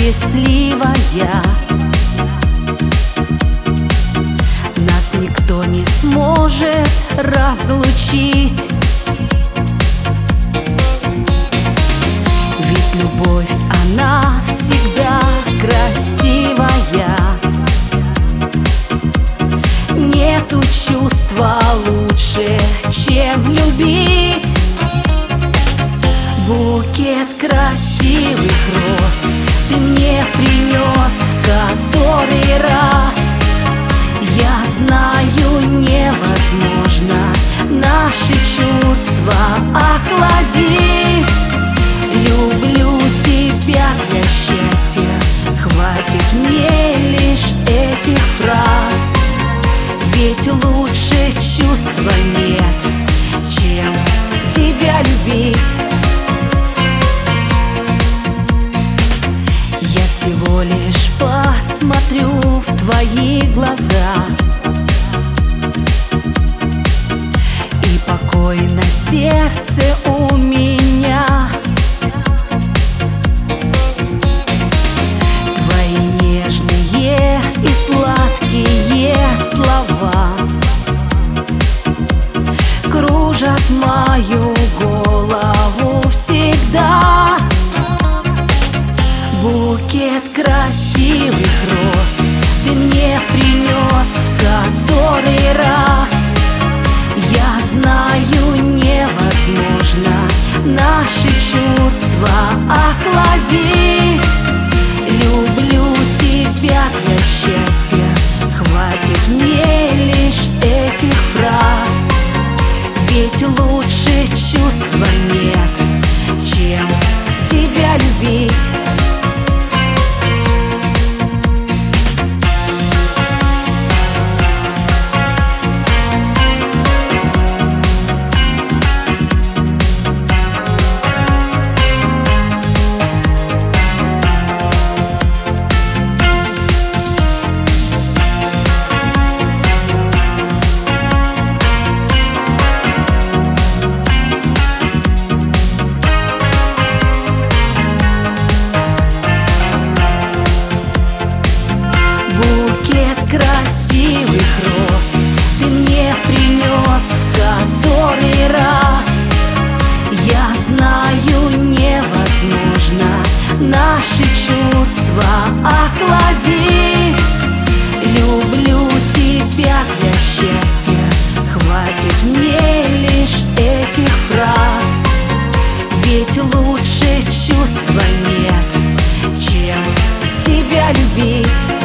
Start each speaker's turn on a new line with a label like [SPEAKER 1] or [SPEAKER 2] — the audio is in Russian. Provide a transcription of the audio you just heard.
[SPEAKER 1] счастливая. Нас никто не сможет разлучить, ведь любовь, она всегда красивая. Нету чувства лучше, чем любить. Букет красивых роз ты мне принес в который раз. Я знаю, невозможно наши чувства охладить. Люблю тебя для счастья, хватит мне лишь этих фраз. Ведь лучше чувства нет, чем тебя любить. Я всего лишь посмотрю в твои глаза, и покой на сердце у меня. Твои нежные и сладкие слова кружат мою голову всегда. Букет красивых роз ты мне принес в который раз. Я знаю, невозможно наши чувства охладить. Люблю тебя для счастья, хватит мне лишь этих фраз. Ведь лучше чувства нет, чем тебя любить. Красивых роз ты мне принес в который раз. Я знаю, невозможно наши чувства охладить. Люблю тебя для счастья, хватит мне лишь этих фраз. Ведь лучше чувства нет, чем тебя любить.